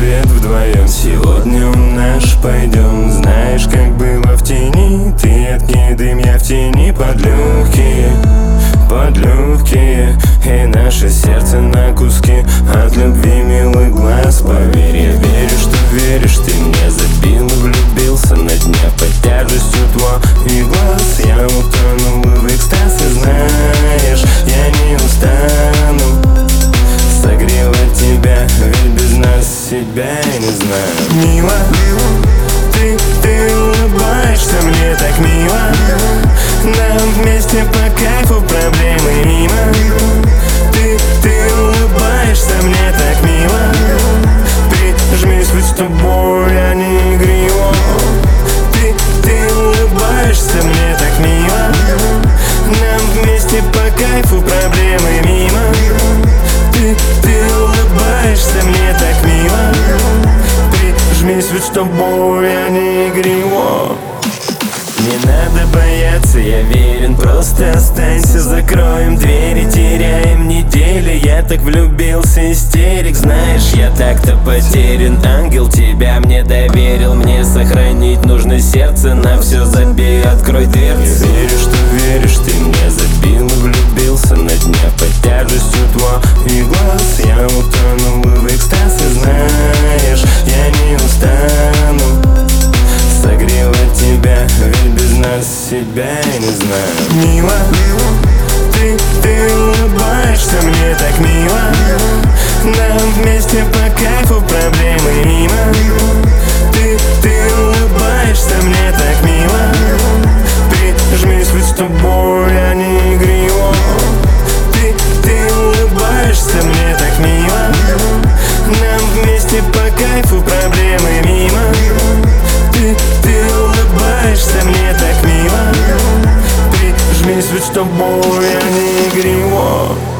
свет вдвоем. Сегодня наш пойдем, знаешь, как было в тени. Ты откинь дым, я в тени, под легкие. И наше сердце на куски от любви милых глаз. Поверь, я верю, что веришь, ты мне забил и влюбился на дне под тяжестью твоих глаз. Я утонул в экстазе, знаешь, я не устану согревать тебя, ведь без нас себя я не знаю. Мила, ты улыбаешься, мне так мило. Нам вместе по кайфу, проблемы мимо. Ты улыбаешься, мне так мило. Прижмись, быть с тобой, я не игриво. Ты улыбаешься, мне так мило. Нам вместе по кайфу, проблемы мимо. Ты улыбаешься, мне так мило. Прижмись, ведь с тобой, я не игриво. Не надо бояться, я верен, просто останься. Закроем двери, теряем недели. Я так влюбился, истерик, знаешь, я так-то потерян. Ангел тебя мне доверил, мне сохранить нужно сердце. На все забей, открой дверцу. Я верю, что веришь, ты мне забил и влюбился на дне под тяжестью твоих глаз. Я утонул в экстазе, знаешь, я не устану согревать тебя, ведь без нас себя я не знаю. Мила, ты улыбаешься, мне так мило. Нам вместе по кайфу, проблемы мимо. Ты улыбаешься, мне так мило. Прижмись, ведь с тобой, я не игриво. Ты улыбаешься, мне так мило. Нам вместе по кайфу, проблемы мимо. Ты улыбаешься, мне так мило. Прижмись, ведь с тобой, я не игриво.